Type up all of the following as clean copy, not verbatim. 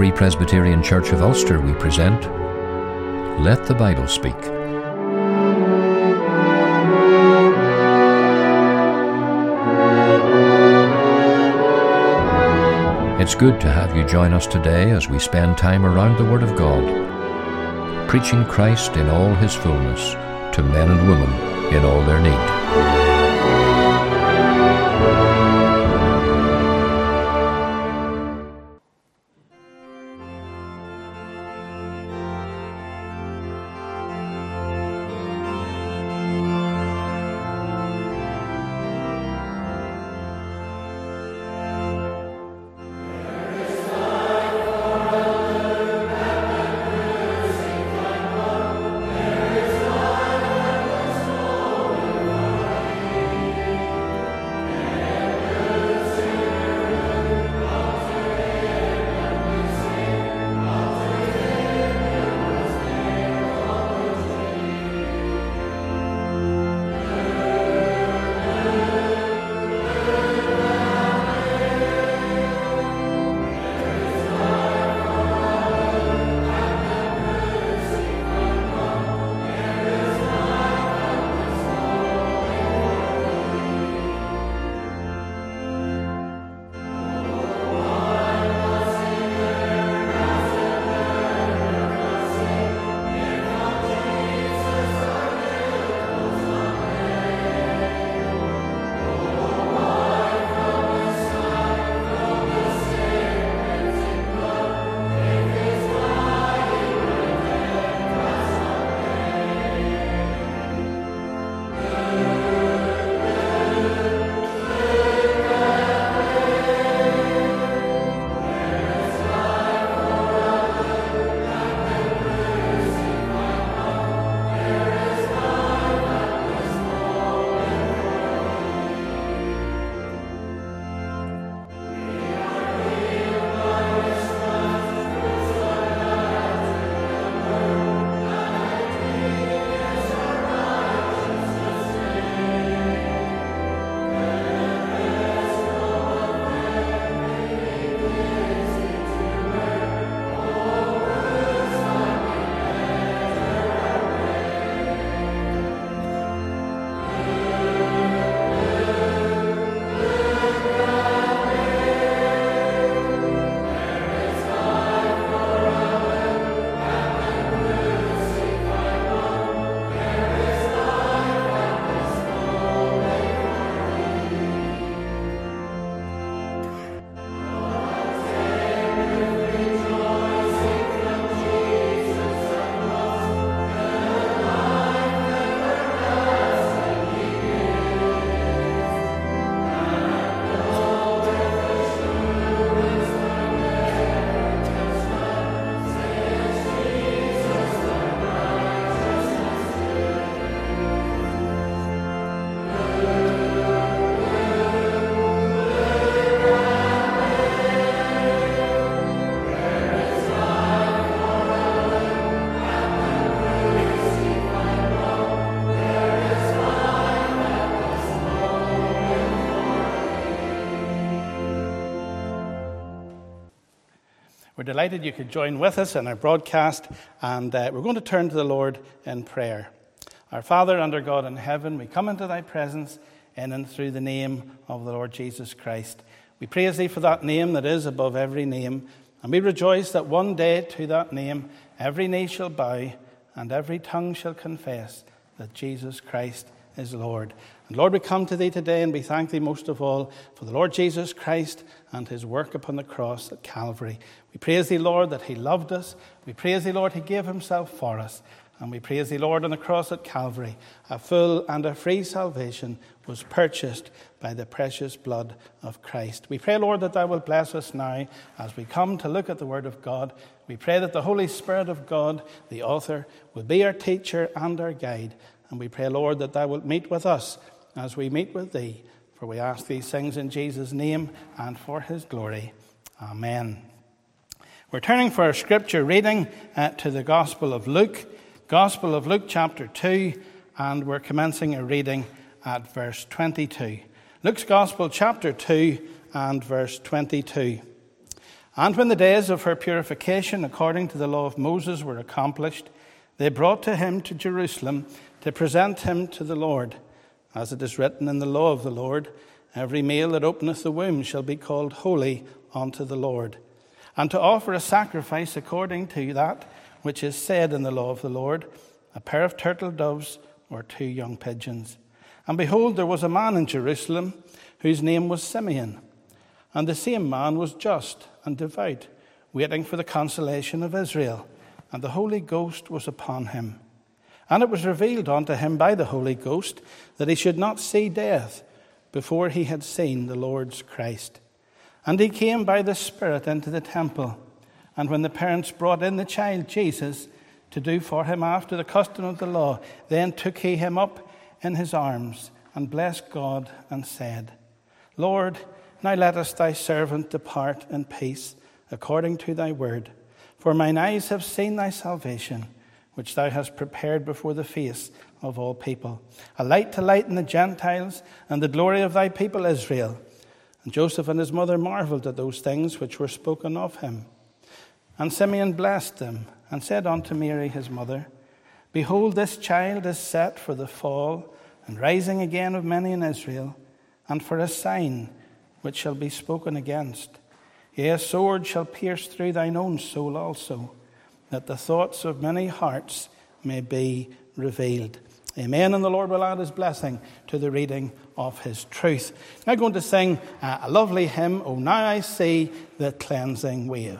Free Presbyterian Church of Ulster, we present Let the Bible Speak. It's good to have you join us today as we spend time around the Word of God, preaching Christ in all His fullness to men and women in all their need. We're delighted you could join with us in our broadcast, and we're going to turn to the Lord in prayer. Our Father, under God in heaven, we come into thy presence in and through the name of the Lord Jesus Christ. We praise thee for that name that is above every name, and we rejoice that one day to that name every knee shall bow and every tongue shall confess that Jesus Christ is Lord. And Lord, we come to thee today and we thank thee most of all for the Lord Jesus Christ and his work upon the cross at Calvary. We praise thee, Lord, that he loved us. We praise thee, Lord, he gave himself for us. And we praise thee, Lord, on the cross at Calvary, a full and a free salvation was purchased by the precious blood of Christ. We pray, Lord, that thou wilt bless us now as we come to look at the Word of God. We pray that the Holy Spirit of God, the author, will be our teacher and our guide. And we pray, Lord, that thou wilt meet with us as we meet with thee. For we ask these things in Jesus' name and for his glory. Amen. We're turning for our scripture reading to the Gospel of Luke chapter 2, and we're commencing a reading at verse 22. Luke's Gospel chapter 2 and verse 22. And when the days of her purification according to the law of Moses were accomplished, they brought him to Jerusalem to present him to the Lord. As it is written in the law of the Lord, every male that openeth the womb shall be called holy unto the Lord. And to offer a sacrifice according to that which is said in the law of the Lord, a pair of turtle doves or 2 young pigeons. And behold, there was a man in Jerusalem whose name was Simeon. And the same man was just and devout, waiting for the consolation of Israel. And the Holy Ghost was upon him. And it was revealed unto him by the Holy Ghost that he should not see death before he had seen the Lord's Christ. And he came by the Spirit into the temple. And when the parents brought in the child Jesus to do for him after the custom of the law, then took he him up in his arms and blessed God and said, Lord, now lettest thy servant depart in peace according to thy word. For mine eyes have seen thy salvation, which thou hast prepared before the face of all people, a light to lighten the Gentiles and the glory of thy people Israel. And Joseph and his mother marveled at those things which were spoken of him. And Simeon blessed them and said unto Mary his mother, Behold, this child is set for the fall and rising again of many in Israel, and for a sign which shall be spoken against. Yea, a sword shall pierce through thine own soul also, that the thoughts of many hearts may be revealed. Amen. And the Lord will add his blessing to the reading of his truth. Now I'm going to sing a lovely hymn, O Now I See the Cleansing Wave.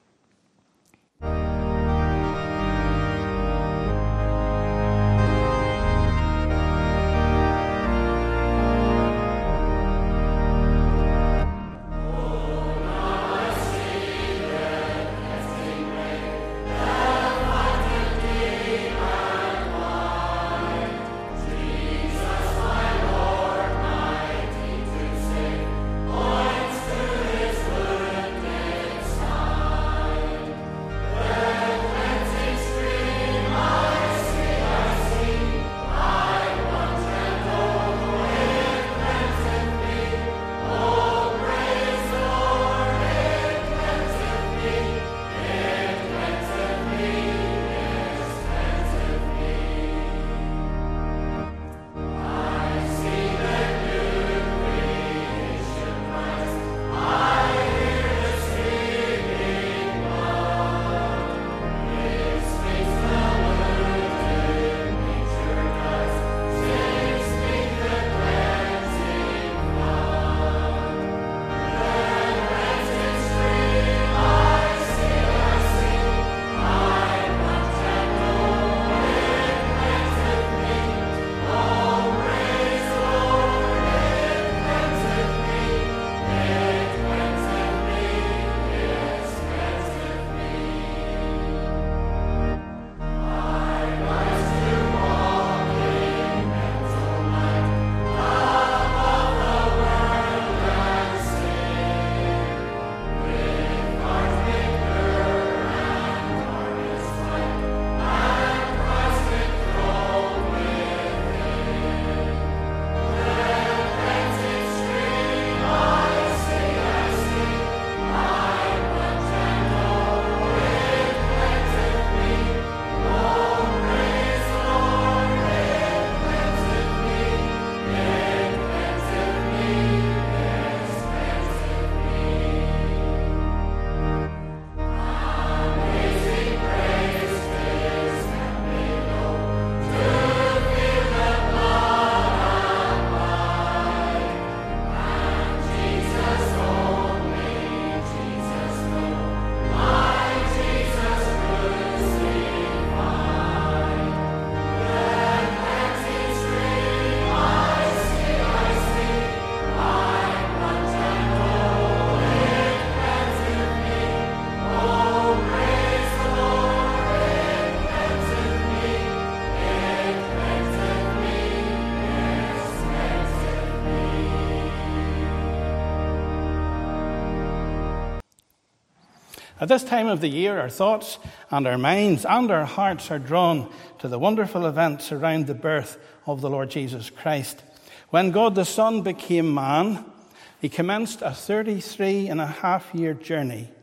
At this time of the year, our thoughts and our minds and our hearts are drawn to the wonderful events around the birth of the Lord Jesus Christ. When God the Son became man, he commenced a 33-and-a-half-year journey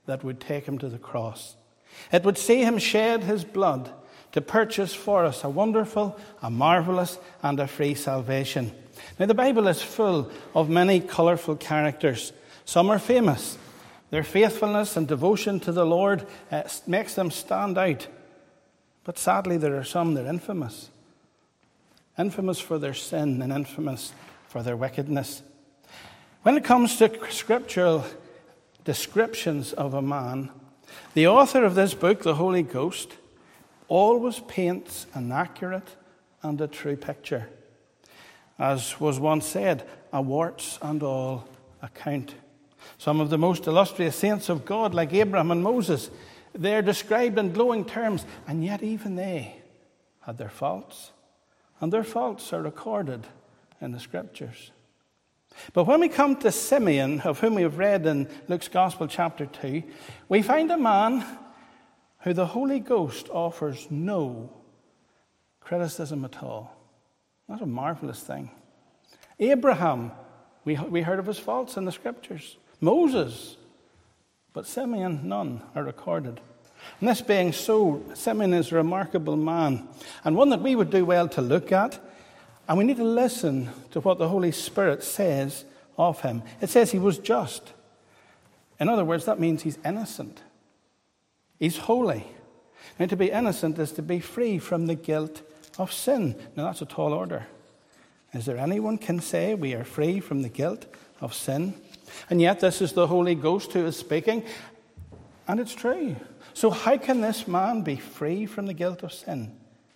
that would take him to the cross. It would see him shed his blood to purchase for us a wonderful, a marvelous, and a free salvation. Now, the Bible is full of many colourful characters. Some are famous. Their faithfulness and devotion to the Lord makes them stand out. But sadly, there are some that are infamous. Infamous for their sin and infamous for their wickedness. When it comes to scriptural descriptions of a man, the author of this book, the Holy Ghost, always paints an accurate and a true picture. As was once said, a warts and all account. Some of the most illustrious saints of God, like Abraham and Moses, they're described in glowing terms, and yet even they had their faults. And their faults are recorded in the Scriptures. But when we come to Simeon, of whom we have read in Luke's Gospel chapter 2, we find a man who the Holy Ghost offers no criticism at all. That's a marvelous thing. Abraham, we heard of his faults in the Scriptures. Moses, but Simeon, none are recorded. And this being so, Simeon is a remarkable man, and one that we would do well to look at. And we need to listen to what the Holy Spirit says of him. It says he was just. In other words, that means he's innocent. He's holy. And to be innocent is to be free from the guilt of sin. Now, that's a tall order. Is there anyone can say we are free from the guilt of sin? And yet this is the Holy Ghost who is speaking, and it's true. So how can this man be free from the guilt of sin?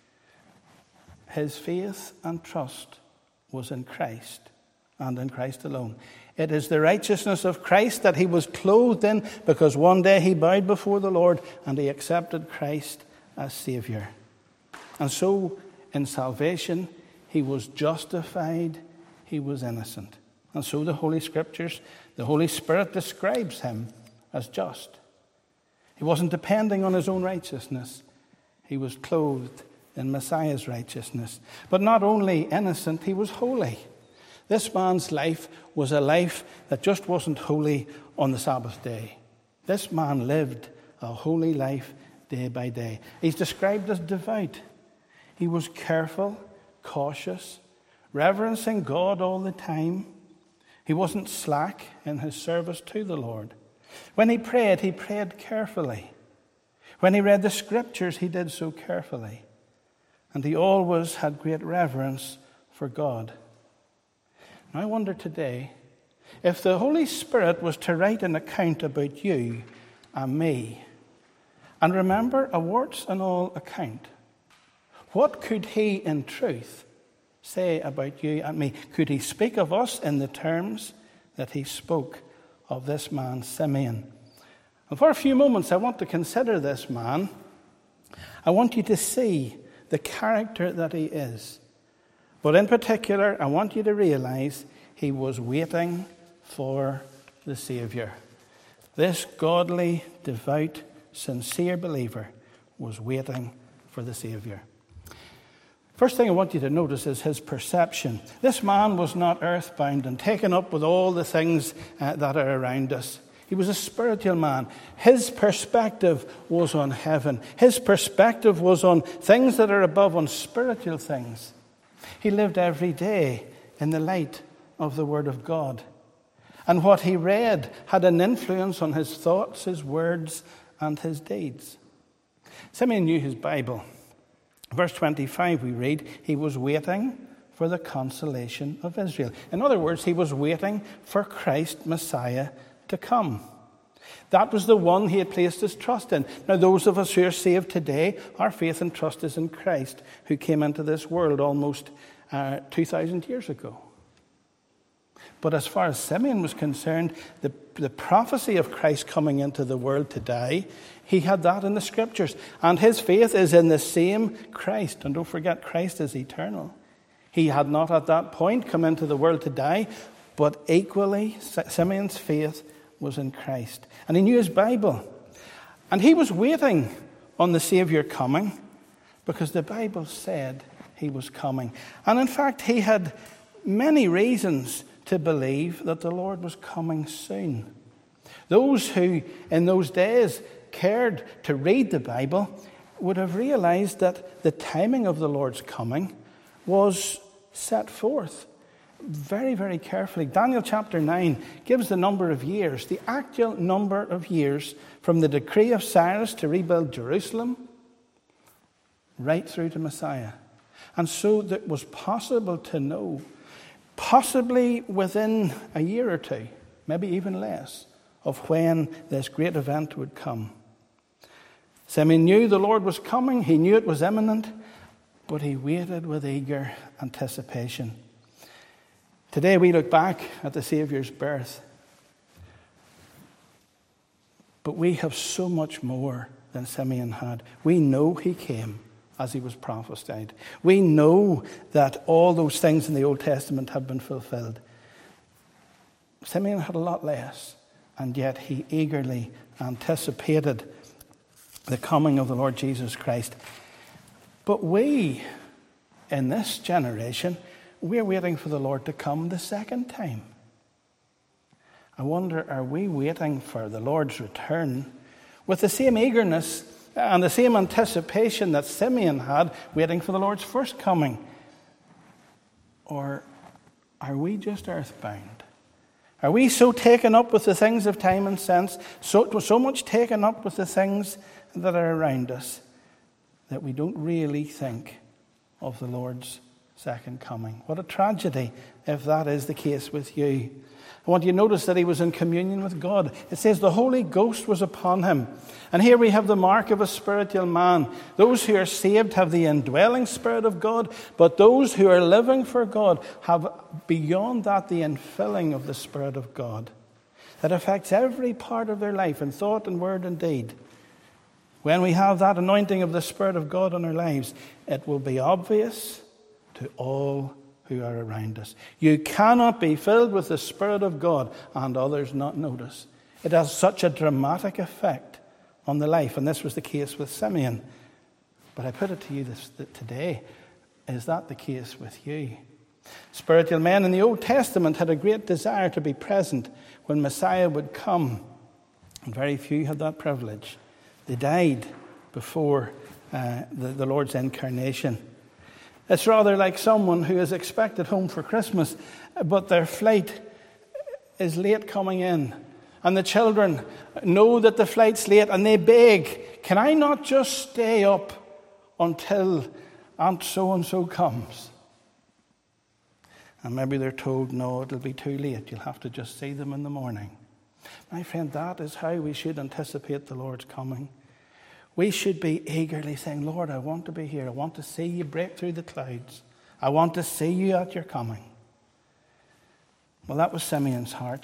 His faith and trust was in Christ and in Christ alone. It is the righteousness of Christ that he was clothed in, because one day he bowed before the Lord and he accepted Christ as Saviour. And so in salvation he was justified, he was innocent. And so the Holy Scriptures, the Holy Spirit describes him as just. He wasn't depending on his own righteousness. He was clothed in Messiah's righteousness. But not only innocent, he was holy. This man's life was a life that just wasn't holy on the Sabbath day. This man lived a holy life day by day. He's described as devout. He was careful, cautious, reverencing God all the time. He wasn't slack in his service to the Lord. When he prayed carefully. When he read the Scriptures, he did so carefully. And he always had great reverence for God. Now I wonder today, if the Holy Spirit was to write an account about you and me, and remember a warts and all account, what could he in truth say about you and me? Could he speak of us in the terms that he spoke of this man, Simeon? And for a few moments, I want to consider this man. I want you to see the character that he is. But in particular, I want you to realize he was waiting for the Saviour. This godly, devout, sincere believer was waiting for the Saviour. First thing I want you to notice is his perception. This man was not earthbound and taken up with all the things that are around us. He was a spiritual man. His perspective was on heaven. His perspective was on things that are above, on spiritual things. He lived every day in the light of the Word of God. And what he read had an influence on his thoughts, his words, and his deeds. Simeon knew his Bible. Verse 25 we read, he was waiting for the consolation of Israel. In other words, he was waiting for Christ, Messiah, to come. That was the one he had placed his trust in. Now, those of us who are saved today, our faith and trust is in Christ, who came into this world almost 2,000 years ago. But as far as Simeon was concerned, the prophecy of Christ coming into the world to die, he had that in the Scriptures. And his faith is in the same Christ. And don't forget, Christ is eternal. He had not at that point come into the world to die, but equally, Simeon's faith was in Christ. And he knew his Bible. And he was waiting on the Saviour coming, because the Bible said he was coming. And in fact, he had many reasons to believe that the Lord was coming soon. Those who in those days cared to read the Bible would have realized that the timing of the Lord's coming was set forth very, very carefully. Daniel chapter 9 gives the number of years, the actual number of years from the decree of Cyrus to rebuild Jerusalem right through to Messiah. And so it was possible to know, possibly within a year or two, maybe even less, of when this great event would come. Simeon knew the Lord was coming. He knew it was imminent, but he waited with eager anticipation. Today we look back at the Saviour's birth, but we have so much more than Simeon had. We know he came as he was prophesied. We know that all those things in the Old Testament have been fulfilled. Simeon had a lot less, and yet he eagerly anticipated the coming of the Lord Jesus Christ. But we, in this generation, we're waiting for the Lord to come the second time. I wonder, are we waiting for the Lord's return with the same eagerness and the same anticipation that Simeon had, waiting for the Lord's first coming? Or are we just earthbound? Are we so taken up with the things of time and sense, so much taken up with the things that are around us, that we don't really think of the Lord's second coming? What a tragedy if that is the case with you. I want you to notice that he was in communion with God. It says the Holy Ghost was upon him. And here we have the mark of a spiritual man. Those who are saved have the indwelling Spirit of God, but those who are living for God have beyond that the infilling of the Spirit of God that affects every part of their life in thought and word and deed. When we have that anointing of the Spirit of God in our lives, it will be obvious to all who are around us. You cannot be filled with the Spirit of God and others not notice. It has such a dramatic effect on the life, and this was the case with Simeon. But I put it to you today, is that the case with you? Spiritual men in the Old Testament had a great desire to be present when Messiah would come, and very few had that privilege. They died before the Lord's incarnation. It's rather like someone who is expected home for Christmas, but their flight is late coming in. And the children know that the flight's late, and they beg, can I not just stay up until Aunt so-and-so comes? And maybe they're told, no, it'll be too late. You'll have to just see them in the morning. My friend, that is how we should anticipate the Lord's coming. We should be eagerly saying, Lord, I want to be here. I want to see you break through the clouds. I want to see you at your coming. Well, that was Simeon's heart.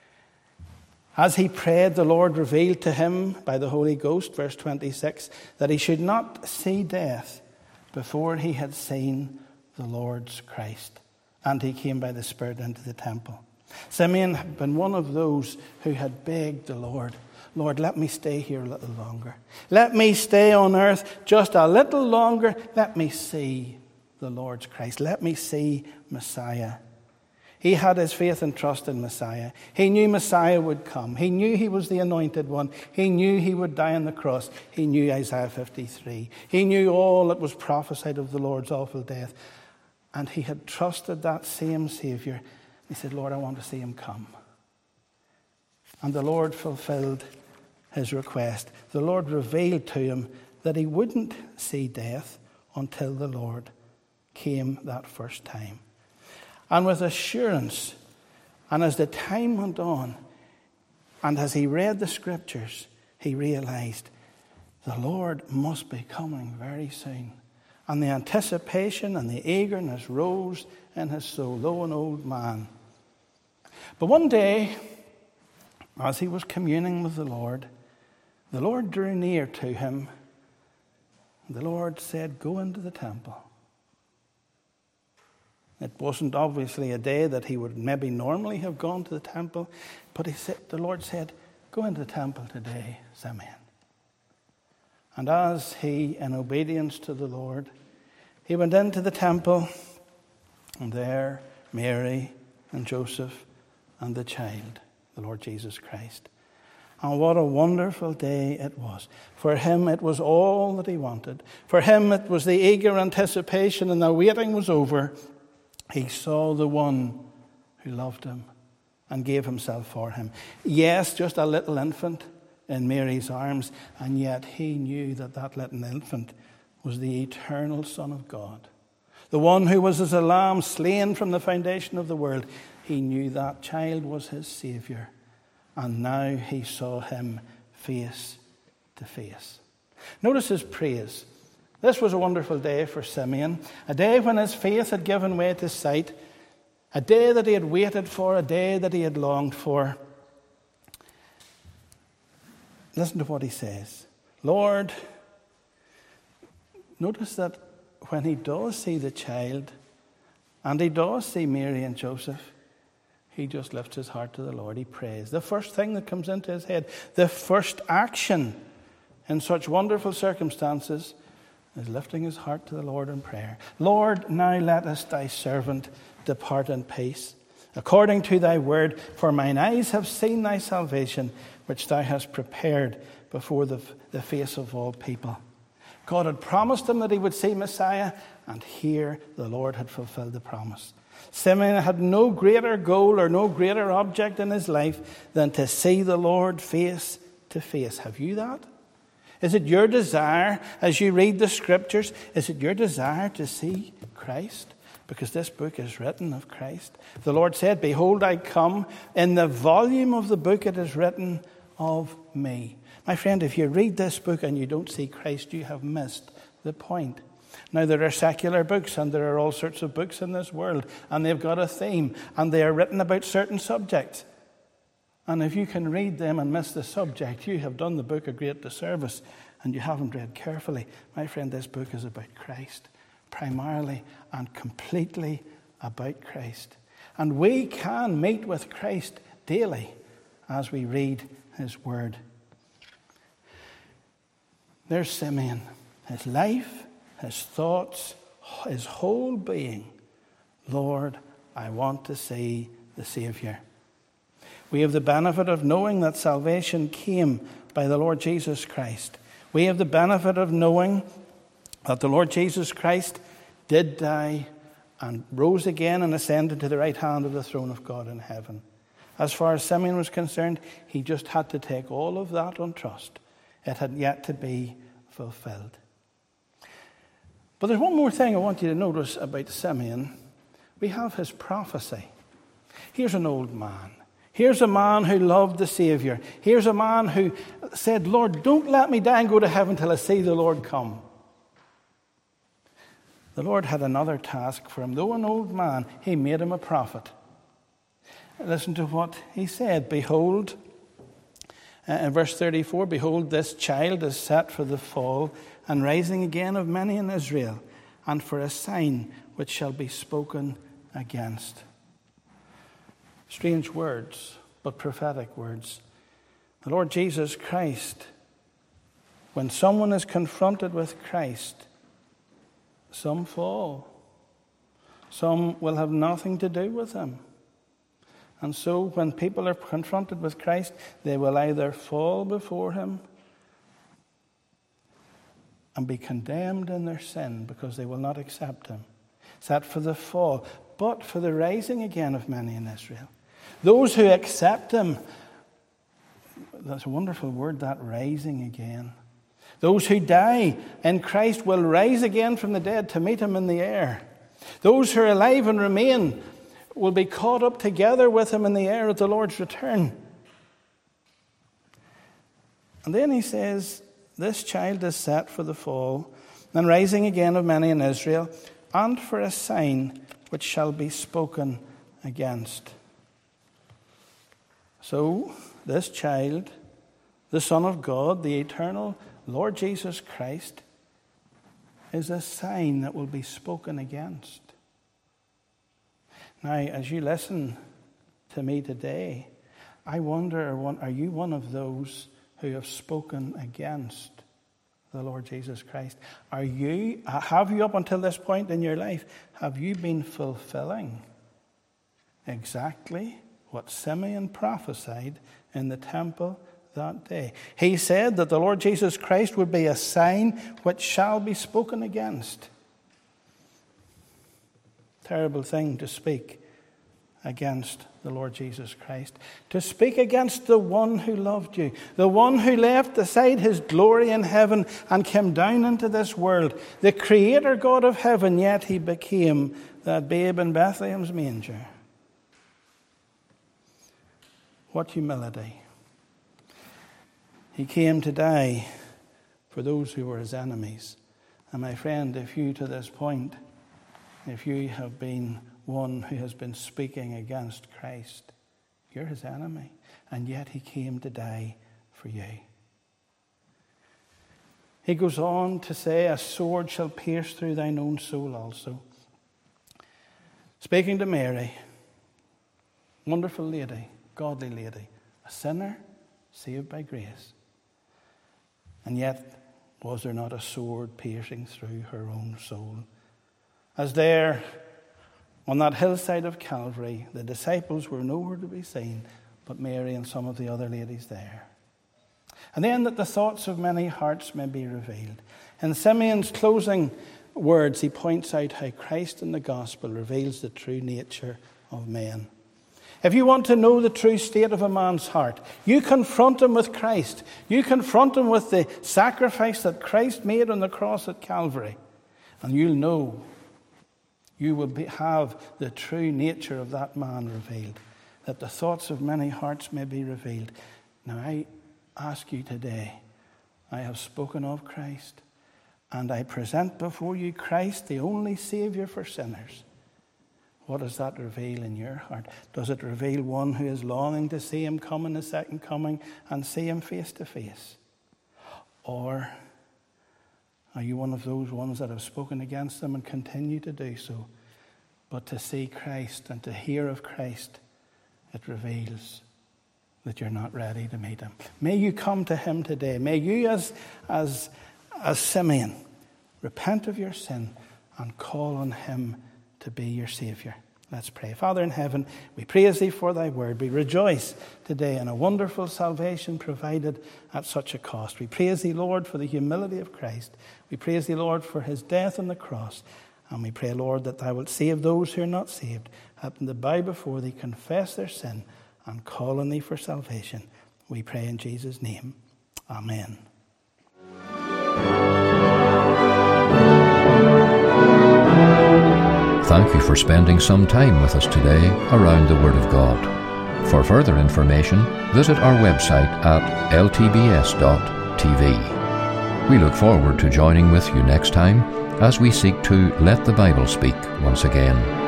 As he prayed, the Lord revealed to him by the Holy Ghost, verse 26, that he should not see death before he had seen the Lord's Christ. And he came by the Spirit into the temple. Simeon had been one of those who had begged the Lord, Lord, let me stay here a little longer. Let me stay on earth just a little longer. Let me see the Lord's Christ. Let me see Messiah. He had his faith and trust in Messiah. He knew Messiah would come. He knew he was the anointed one. He knew he would die on the cross. He knew Isaiah 53. He knew all that was prophesied of the Lord's awful death. And he had trusted that same Savior. He said, Lord, I want to see him come. And the Lord fulfilled his request. The Lord revealed to him that he wouldn't see death until the Lord came that first time. And with assurance, and as the time went on, and as he read the scriptures, he realized the Lord must be coming very soon. And the anticipation and the eagerness rose in his soul, though an old man. But one day, as he was communing with the Lord drew near to him. The Lord said, go into the temple. It wasn't obviously a day that he would maybe normally have gone to the temple, but the Lord said, go into the temple today, Simeon. And as he, in obedience to the Lord, he went into the temple, and there Mary and Joseph and the child, the Lord Jesus Christ. And what a wonderful day it was. For him, it was all that he wanted. For him, it was the eager anticipation, and the waiting was over. He saw the one who loved him and gave himself for him. Yes, just a little infant in Mary's arms, and yet he knew that that little infant was the eternal Son of God. The one who was as a lamb slain from the foundation of the world. He knew that child was his Saviour, and now he saw him face to face. Notice his praise. This was a wonderful day for Simeon, a day when his faith had given way to sight, a day that he had waited for, a day that he had longed for. Listen to what he says. Lord, notice that when he does see the child, and he does see Mary and Joseph, he just lifts his heart to the Lord. He prays. The first thing that comes into his head, the first action in such wonderful circumstances, is lifting his heart to the Lord in prayer. Lord, now lettest thy servant depart in peace, according to thy word. For mine eyes have seen thy salvation, which thou hast prepared before the face of all people. God had promised him that he would see Messiah, and here the Lord had fulfilled the promise. Simeon had no greater goal or no greater object in his life than to see the Lord face to face. Have you that? Is it your desire, as you read the Scriptures, is it your desire to see Christ? Because this book is written of Christ. The Lord said, behold, I come. In the volume of the book it is written of me. My friend, if you read this book and you don't see Christ, you have missed the point. Now, there are secular books, and there are all sorts of books in this world, and they've got a theme, and they are written about certain subjects. And if you can read them and miss the subject, you have done the book a great disservice, and you haven't read carefully. My friend, this book is about Christ, primarily and completely about Christ. And we can meet with Christ daily as we read his word. There's Simeon, his life, his thoughts, his whole being. Lord, I want to see the Saviour. We have the benefit of knowing that salvation came by the Lord Jesus Christ. We have the benefit of knowing that the Lord Jesus Christ did die and rose again and ascended to the right hand of the throne of God in heaven. As far as Simeon was concerned, he just had to take all of that on trust. It had yet to be fulfilled. But there's one more thing I want you to notice about Simeon. We have his prophecy. Here's an old man. Here's a man who loved the Saviour. Here's a man who said, Lord, don't let me die and go to heaven till I see the Lord come. The Lord had another task for him. Though an old man, he made him a prophet. Listen to what he said. Behold, in verse 34, behold, this child is set for the fall and rising again of many in Israel, and for a sign which shall be spoken against. Strange words, but prophetic words. The Lord Jesus Christ, when someone is confronted with Christ, some fall. Some will have nothing to do with him. And so when people are confronted with Christ, they will either fall before him and be condemned in their sin because they will not accept him. Set for the fall, but for the rising again of many in Israel. Those who accept him, that's a wonderful word, that rising again. Those who die in Christ will rise again from the dead to meet him in the air. Those who are alive and remain will be caught up together with him in the air at the Lord's return. And then he says, this child is set for the fall and rising again of many in Israel, and for a sign which shall be spoken against. So, this child, the Son of God, the eternal Lord Jesus Christ, is a sign that will be spoken against. Now, as you listen to me today, I wonder, are you one of those who have spoken against the Lord Jesus Christ? Have you up until this point in your life, have you been fulfilling exactly what Simeon prophesied in the temple that day. He said that the Lord Jesus Christ would be a sign which shall be spoken against. Terrible thing to speak against the Lord Jesus Christ. To speak against the one who loved you, the one who left aside his glory in heaven and came down into this world, the Creator God of heaven, yet he became that babe in Bethlehem's manger. What humility. He came to die for those who were his enemies. And my friend, if you to this point, if you have been one who has been speaking against Christ, you're his enemy. And yet he came to die for you. He goes on to say, a sword shall pierce through thine own soul also. Speaking to Mary, wonderful lady, godly lady, a sinner saved by grace. And yet, was there not a sword piercing through her own soul? As there, on that hillside of Calvary, the disciples were nowhere to be seen, but Mary and some of the other ladies there. And then that the thoughts of many hearts may be revealed. In Simeon's closing words, he points out how Christ in the gospel reveals the true nature of men. If you want to know the true state of a man's heart, you confront him with Christ. You confront him with the sacrifice that Christ made on the cross at Calvary. And you'll know, you will have the true nature of that man revealed. That the thoughts of many hearts may be revealed. Now I ask you today, I have spoken of Christ. And I present before you Christ, the only Savior for sinners. What does that reveal in your heart? Does it reveal one who is longing to see him come in the second coming and see him face to face? Or are you one of those ones that have spoken against him and continue to do so? But to see Christ and to hear of Christ, it reveals that you're not ready to meet him. May you come to him today. May you, as Simeon, repent of your sin and call on him to be your Savior. Let's pray. Father in heaven, we praise thee for thy word. We rejoice today in a wonderful salvation provided at such a cost. We praise thee, Lord, for the humility of Christ. We praise thee, Lord, for his death on the cross. And we pray, Lord, that thou wilt save those who are not saved. Help them to bow before thee, confess their sin, and call on thee for salvation. We pray in Jesus' name. Amen. Thank you for spending some time with us today around the Word of God. For further information, visit our website at ltbs.tv. We look forward to joining with you next time as we seek to let the Bible speak once again.